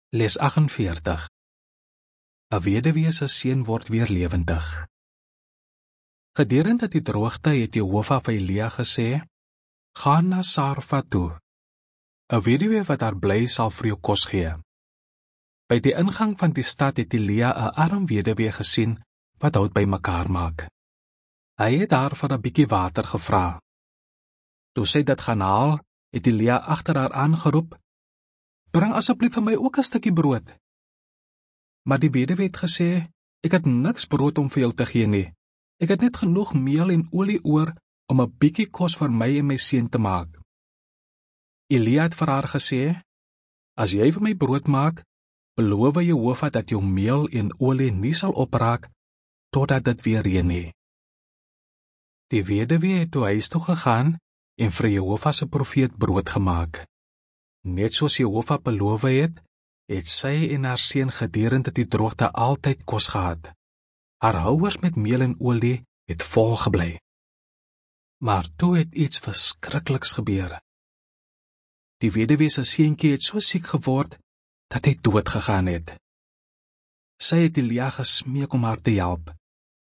Les 48. 'n Weduwee se seun word weer lewendig. Gedurende die droogte het Jehova vir Elia gesê, gaan na Sarfat toe. 'n Weduwee wat daar bly sal vir jou kos gee. By die ingang van die stad het Elia 'n arm weduwee gesien wat hout bymekaar maak. Hy het haar vir 'n bietjie water gevra. Toe sy dit gaan haal, het Elia agter haar aangeroep, bring asseblief vir my ook 'n stukkie brood. Maar die weduwee het gesê, ek het niks brood om vir jou te gee nie. Ek het net genoeg meel en olie oor om 'n bietjie kos vir my en my seun te maak. Elia het vir haar gesê, as jy vir my brood maak, beloof Jehova dat jou meel en olie nie sal opraak totdat dit weer reën nie. Die weduwee het toe huis toe gegaan en vir Jehova se profeet brood gemaak. Net soos Jehova beloof het, het sy en haar seun gedurende die droogte altyd kos gehad. Haar houers met meel en olie het vol gebly. Maar toe het iets verskrikliks gebeur. Die weduwee se seentjie het so siek geword dat hy dood gegaan het. Sy het Elia gesmeek om haar te help.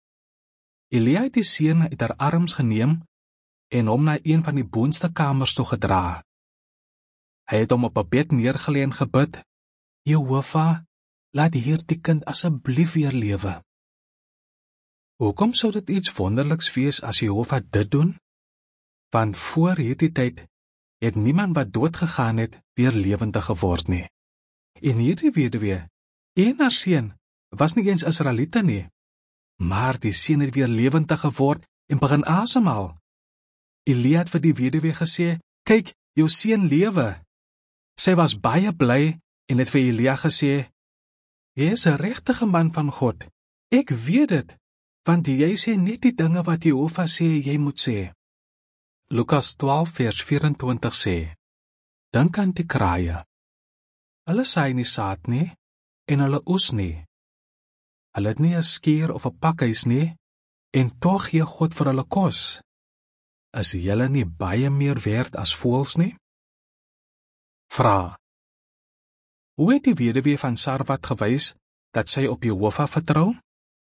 Elia het die seun uit haar arms geneem en hom na een van die boonste kamers toe gedra. Hy het hom op 'n bed neergelê en gebid, Jehova, laat hierdie kind asseblief weer lewe. Hoekom sou dit iets wonderliks wees as Jehova dit doen? Want voor hierdie tyd het niemand wat dood gegaan het weer lewendig geword nie. En hierdie weduwee en haar seun was nie eens Israeliete nie, maar die seun het weer lewendig geword en begin asemhaal. Elia het vir die weduwee gesê, kyk, jou seun lewe. Sy was baie bly en het vir Elia gesê, jy is 'n regte man van God. Ek weet dit, want jy sê net die dinge wat Jehova sê jy moet sê. Lukas 12 vers 24 sê, dink aan die kraaie. Hulle saai nie saad nie, en hulle oes nie. Hulle het nie 'n skuur of 'n pakhuis nie, en tog gee God vir hulle kos. Is julle nie baie meer werd as voëls nie? Vra. Hoe het die weduwee van Sarfat gewys dat sy op Jehova vertrou?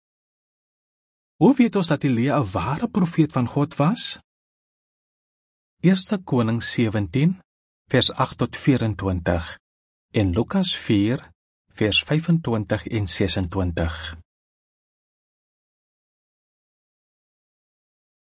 Hoe weet ons dat Elia 'n ware profeet van God was? 1 Konings 17 vers 8 tot 24 en Lukas 4 vers 25 en 26.